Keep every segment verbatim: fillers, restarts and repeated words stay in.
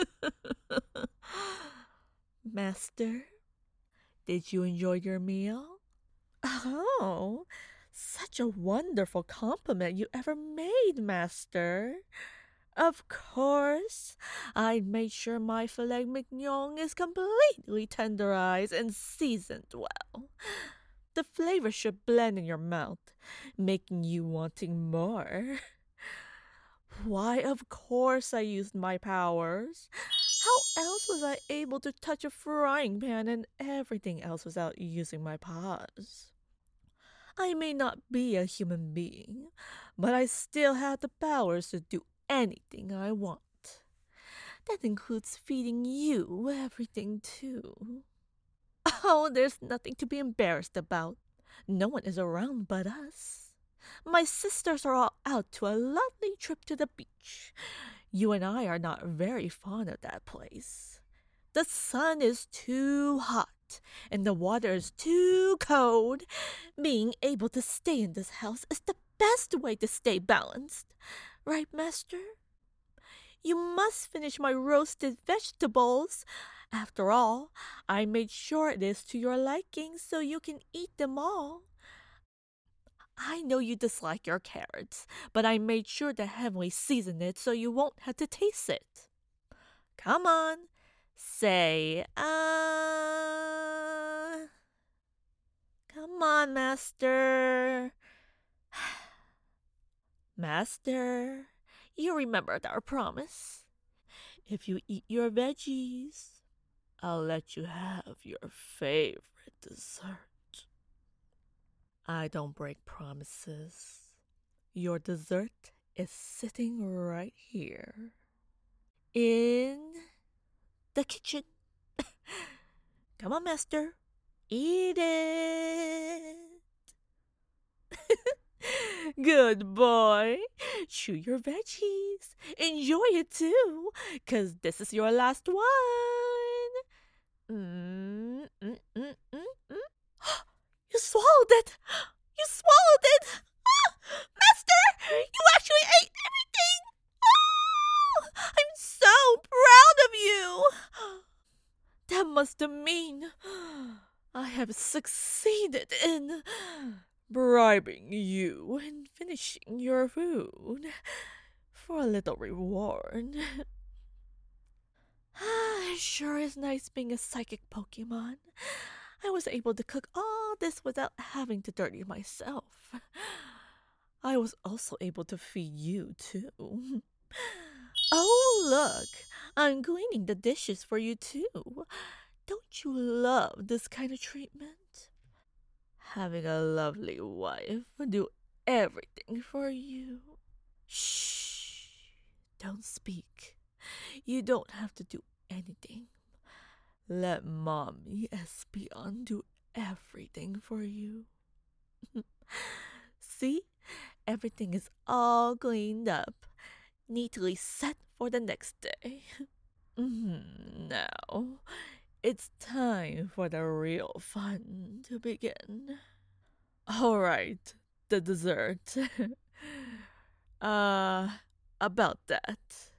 Master, did you enjoy your meal? Oh, such a wonderful compliment you ever made, Master. Of course, I made sure my filet mignon is completely tenderized and seasoned well. The flavor should blend in your mouth, making you wanting more. Why, of course I used my powers. How else was I able to touch a frying pan and everything else without using my paws? I may not be a human being, but I still have the powers to do anything I want. That includes feeding you everything, too. Oh, there's nothing to be embarrassed about. No one is around but us. My sisters are all out to a lovely trip to the beach. You and I are not very fond of that place. The sun is too hot and the water is too cold. Being able to stay in this house is the best way to stay balanced. Right, Master? You must finish my roasted vegetables. After all, I made sure it is to your liking so you can eat them all. I know you dislike your carrots, but I made sure to heavily season it so you won't have to taste it. Come on, say, ah. Come on, Master. Master, you remembered our promise. If you eat your veggies, I'll let you have your favorite dessert. I don't break promises. Your dessert is sitting right here in the kitchen. Come on, Master. Eat it. Good boy. Chew your veggies. Enjoy it too, because this is your last one. Mm, mm, mm, mm, mm. You swallowed it! You swallowed it! Ah! Master! You actually ate everything! Oh! I'm so proud of you! That must mean I have succeeded in bribing you and finishing your food for a little reward. It sure is nice being a psychic Pokemon. I was able to cook all this without having to dirty myself. I was also able to feed you, too. Oh, look, I'm cleaning the dishes for you, too. Don't you love this kind of treatment? Having a lovely wife do everything for you. Shh, don't speak. You don't have to do anything. Let Mommy Espion do everything for you. See? Everything is all cleaned up, neatly set for the next day. Mhm, now, it's time for the real fun to begin. All right, the dessert. uh, about that.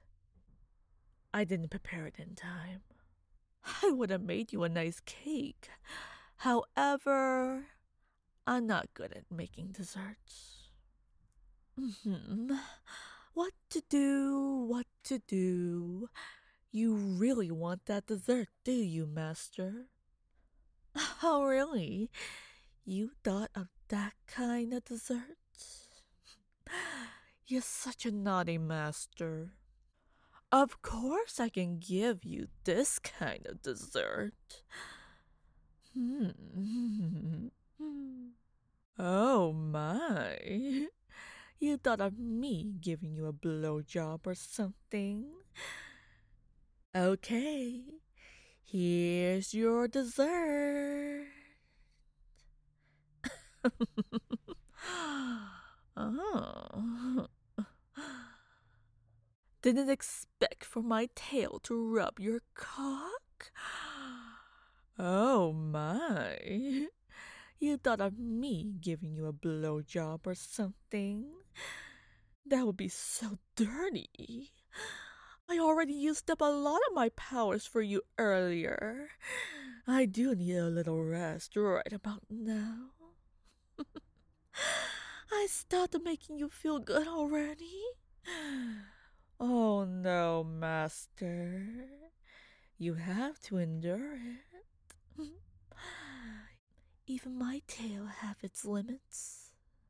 I didn't prepare it in time. I would have made you a nice cake. However, I'm not good at making desserts. Hmm. What to do? What to do? You really want that dessert, do you, Master? Oh, really? You thought of that kind of dessert? You're such a naughty master. Of course I can give you this kind of dessert. Hmm. Oh my. You thought of me giving you a blowjob or something? Okay. Here's your dessert. Oh. Didn't expect for my tail to rub your cock? Oh my. You thought of me giving you a blowjob or something? That would be so dirty. I already used up a lot of my powers for you earlier. I do need a little rest right about now. I started making you feel good already. Oh no, Master. You have to endure it. Even my tail have its limits.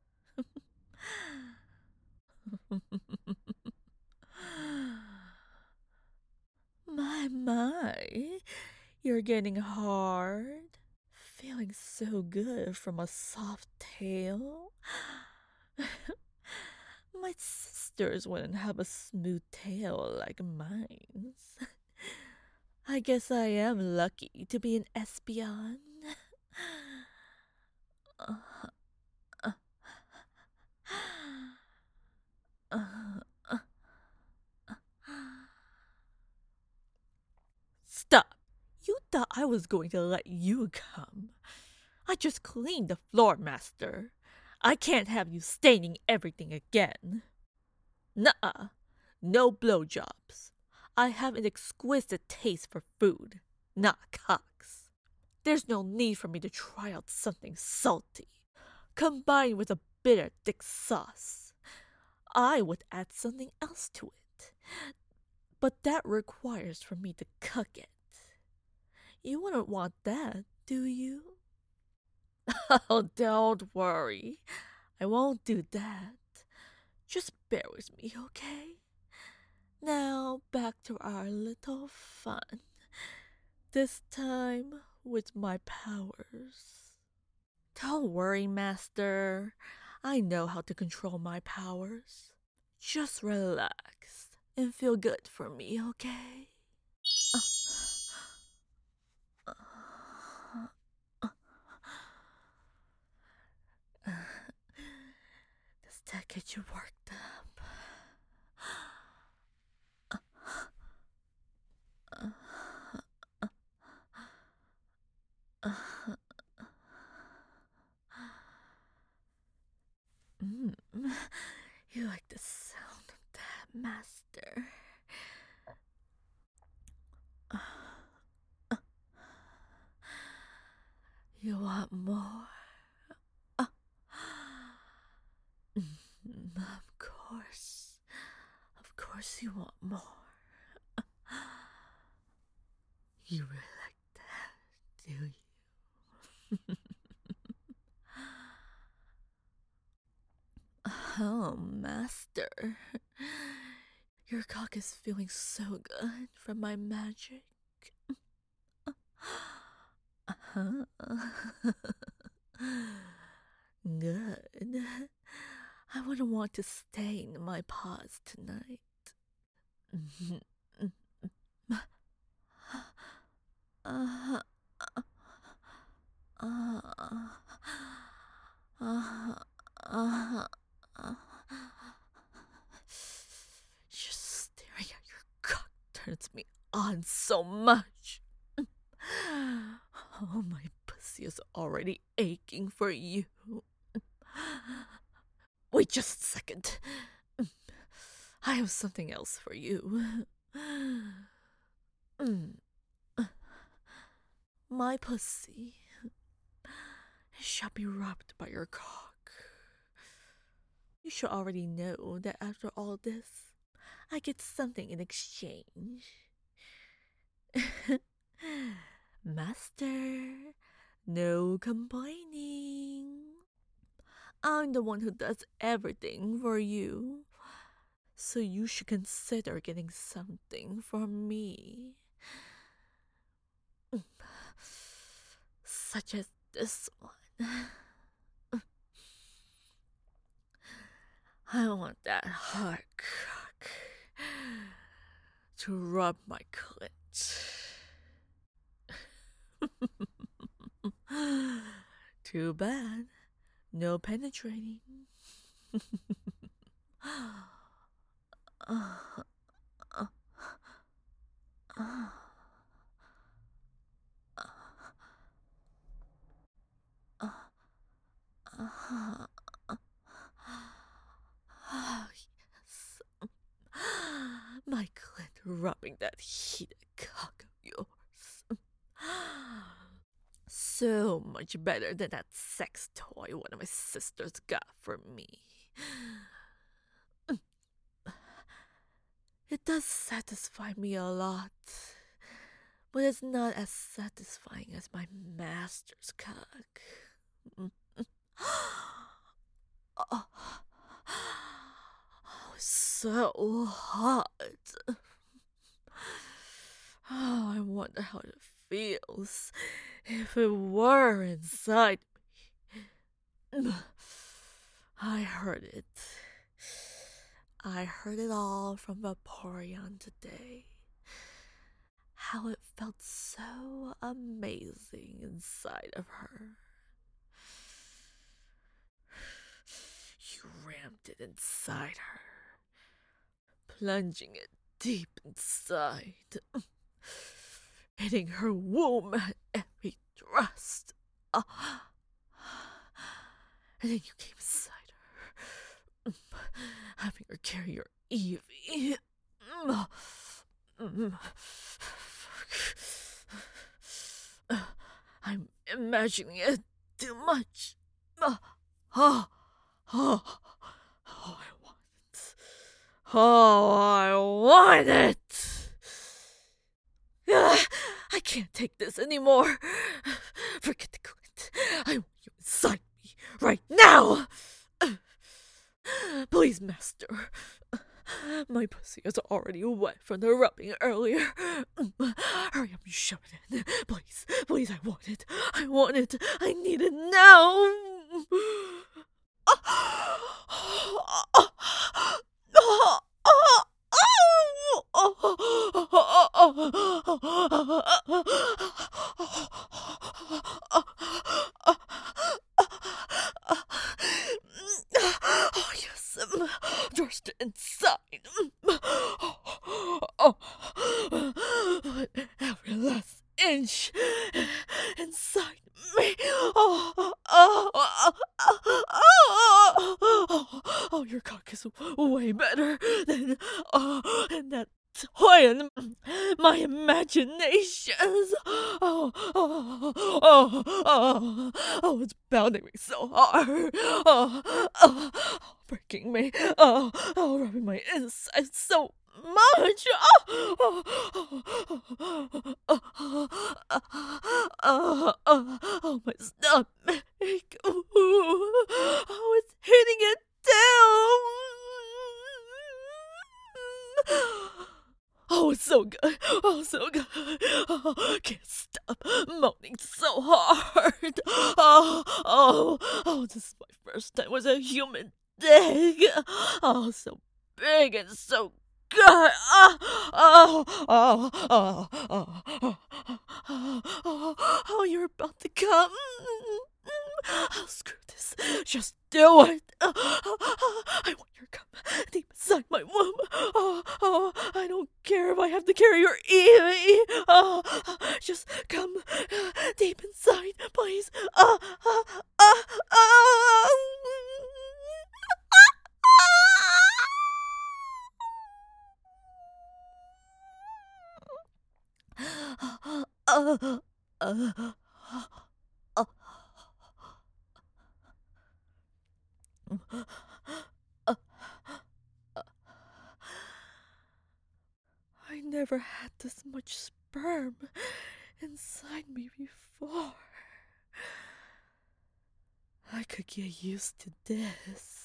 My, my, you're getting hard. Feeling so good from a soft tail. My sisters wouldn't have a smooth tail like mine's. I guess I am lucky to be an Espeon. Stop! You thought I was going to let you come. I just cleaned the floor, Master. I can't have you staining everything again. Nuh-uh. No blowjobs. I have an exquisite taste for food, not cocks. There's no need for me to try out something salty, combined with a bitter thick sauce. I would add something else to it, but that requires for me to cook it. You wouldn't want that, do you? Oh, don't worry. I won't do that. Just bear with me, okay? Now, back to our little fun. This time with my powers. Don't worry, Master. I know how to control my powers. Just relax and feel good for me, okay? Does that get you worked up? Mm. You like the sound of that, Master? You want more? Of course. Of course you want more. You really like that, do you? Oh, Master. Your cock is feeling so good from my magic. Uh-huh. Good. I wouldn't want to stain my paws tonight. Uh, uh, uh, uh, just staring at your cock turns me on so much. Oh, my pussy is already aching for you. Wait just a second. I have something else for you. My pussy shall be rubbed by your cock. You should already know that after all this, I get something in exchange. Master, no complaining. I'm the one who does everything for you, so you should consider getting something from me. Such as this one. I want that hard cock to rub my clit. Too bad. No penetrating. Oh, yes. My clit rubbing that heated cock of yours. So much better than that sex toy one of my sisters got for me. It does satisfy me a lot, but it's not as satisfying as my master's cock. Oh, so hot. Oh, I wonder how it feels if it were inside me. I heard it. I heard it all from Vaporeon today. How it felt so amazing inside of her. You rammed it inside her, plunging it deep inside, hitting her womb at every thrust. Uh, and then you came inside her, having her carry your Eevee. I'm imagining it too much. Oh, oh, oh, I want it. Oh, I want it. I can't take this anymore. Forget the coolant. I want you inside me right now. Please, master. My pussy is already wet from the rubbing earlier. Hurry up and shove it in. Please, please, I want it. I want it. I need it now. Oh, yes, um, just inside. Oh, every last inch inside me. Oh, oh, oh, oh, oh, oh, your cock is way better than, oh, than that toy in my imaginations. Oh, oh, oh, oh, oh, it's pounding me so hard. Oh, oh, oh, breaking me. Oh, oh, rubbing my insides so much. Oh, oh, oh, oh, oh, oh, oh, oh, my stomach. Ooh, oh, it's hitting it down. Oh, it's so good. Oh, so good. Oh, can't stop moaning so hard. Oh, oh, oh, this is my first time with a human dick. Oh, so big and so good. Oh, oh, oh, oh, oh, oh, oh, oh, oh, you're about to come. Oh, screw this. Just do it. Oh, oh, oh, I want your cum deep inside my womb. Oh, oh, I don't care if I have to carry your Eevee. Oh, just come deep inside, please. Oh, oh, oh, oh. Uh, uh, uh, uh, I never had this much sperm inside me before. I could get used to this.